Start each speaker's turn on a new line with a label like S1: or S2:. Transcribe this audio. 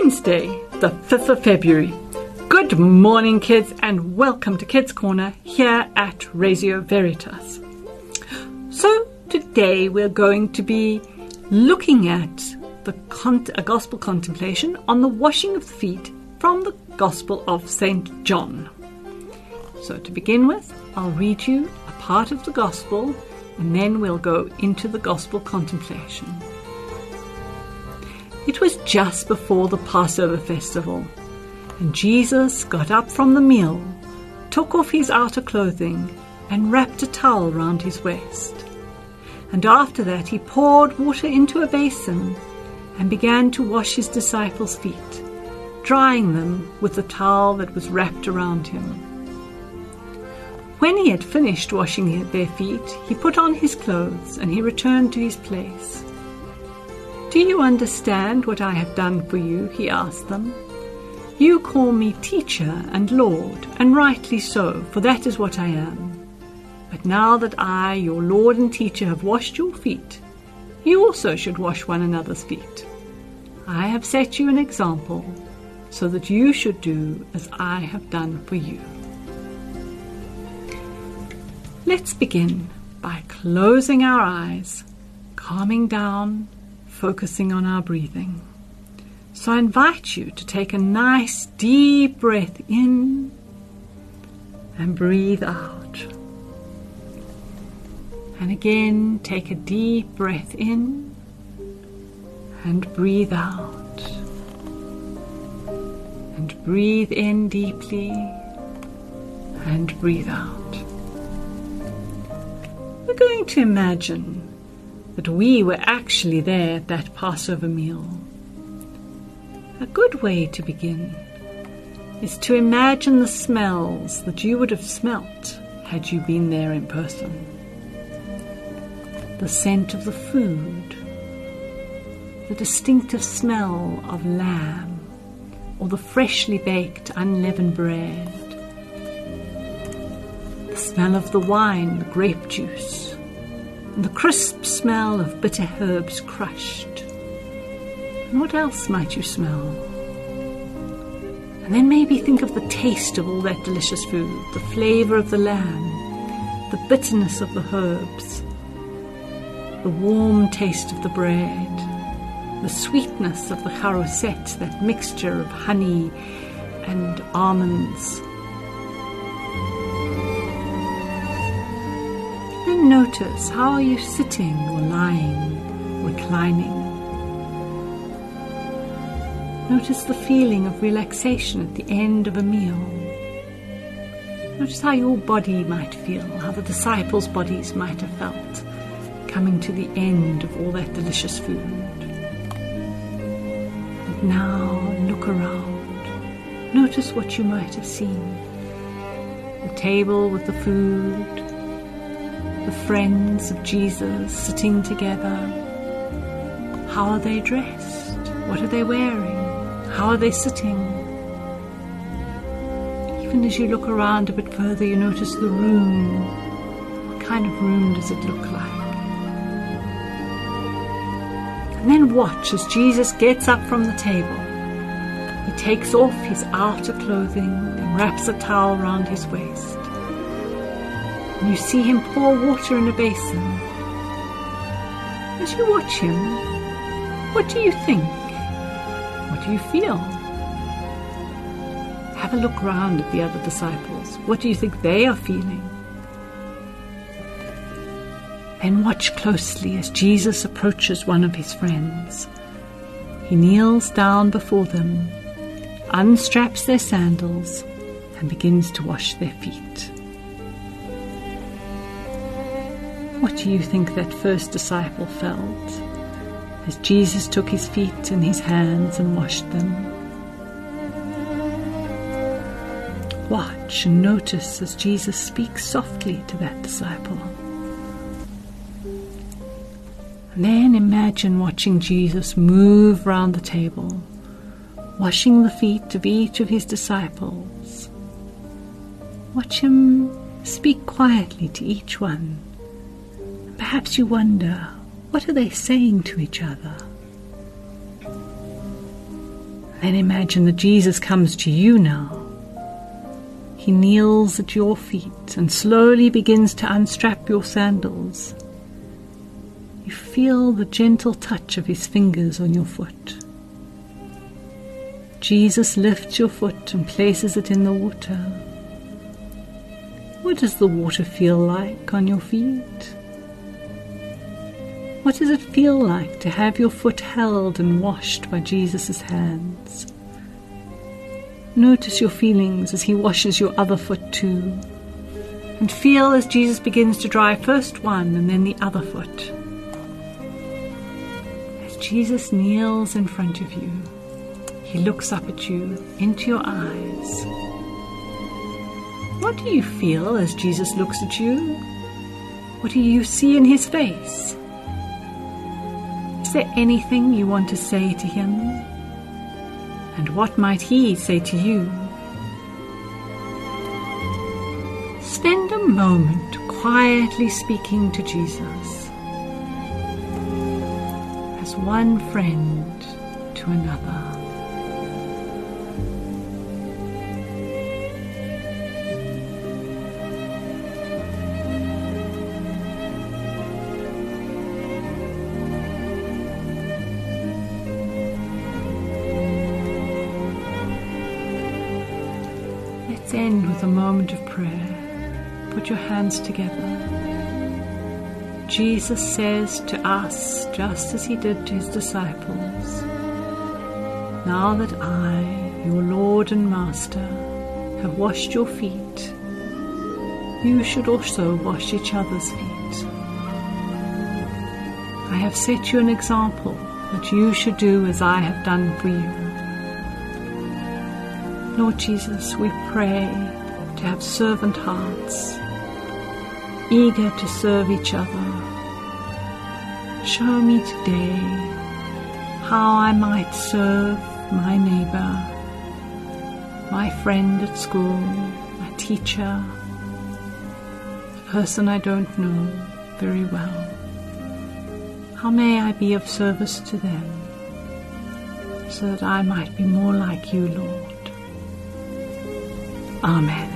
S1: Wednesday, the 5th of February. Good morning, kids, and welcome to Kids Corner here at Radio Veritas. So today we're going to be looking at a gospel contemplation on the washing of the feet from the Gospel of St. John. So to begin with, I'll read you a part of the Gospel and then we'll go into the Gospel contemplation. It was just before the Passover festival, and Jesus got up from the meal, took off his outer clothing, and wrapped a towel round his waist. And after that he poured water into a basin and began to wash his disciples' feet, drying them with the towel that was wrapped around him. When he had finished washing their feet, he put on his clothes and he returned to his place. "Do you understand what I have done for you?" he asked them. "You call me teacher and Lord, and rightly so, for that is what I am. But now that I, your Lord and teacher, have washed your feet, you also should wash one another's feet. I have set you an example, so that you should do as I have done for you." Let's begin by closing our eyes, calming down, focusing on our breathing. So I invite you to take a nice deep breath in and breathe out. And again, take a deep breath in and breathe out. And breathe in deeply and breathe out. We're going to imagine that we were actually there at that Passover meal. A good way to begin is to imagine the smells that you would have smelt had you been there in person. The scent of the food, the distinctive smell of lamb, or the freshly baked unleavened bread, the smell of the wine, the grape juice, and the crisp smell of bitter herbs crushed. And what else might you smell? And then maybe think of the taste of all that delicious food, the flavour of the lamb, the bitterness of the herbs, the warm taste of the bread, the sweetness of the charoset, that mixture of honey and almonds. Then notice, how are you sitting or lying, reclining? Notice the feeling of relaxation at the end of a meal. Notice how your body might feel, how the disciples' bodies might have felt coming to the end of all that delicious food. And now look around. Notice what you might have seen. The table with the food, the friends of Jesus sitting together. How are they dressed? What are they wearing? How are they sitting? Even as you look around a bit further, you notice the room. What kind of room does it look like? And then watch as Jesus gets up from the table. He takes off his outer clothing and wraps a towel round his waist. And you see him pour water in a basin. As you watch him, what do you think? What do you feel? Have a look round at the other disciples. What do you think they are feeling? Then watch closely as Jesus approaches one of his friends. He kneels down before them, unstraps their sandals, and begins to wash their feet. What do you think that first disciple felt as Jesus took his feet in his hands and washed them? Watch and notice as Jesus speaks softly to that disciple. And then imagine watching Jesus move round the table, washing the feet of each of his disciples. Watch him speak quietly to each one. Perhaps you wonder, what are they saying to each other? Then imagine that Jesus comes to you now. He kneels at your feet and slowly begins to unstrap your sandals. You feel the gentle touch of his fingers on your foot. Jesus lifts your foot and places it in the water. What does the water feel like on your feet? What does it feel like to have your foot held and washed by Jesus' hands? Notice your feelings as he washes your other foot too, and feel as Jesus begins to dry first one and then the other foot. As Jesus kneels in front of you, he looks up at you into your eyes. What do you feel as Jesus looks at you? What do you see in his face? Is there anything you want to say to him? And what might he say to you? Spend a moment quietly speaking to Jesus as one friend to another. Let's end with a moment of prayer. Put your hands together. Jesus says to us, just as he did to his disciples, "Now that I, your Lord and Master, have washed your feet, you should also wash each other's feet. I have set you an example that you should do as I have done for you." Lord Jesus, we pray to have servant hearts, eager to serve each other. Show me today how I might serve my neighbor, my friend at school, my teacher, the person I don't know very well. How may I be of service to them so that I might be more like you, Lord? Amen.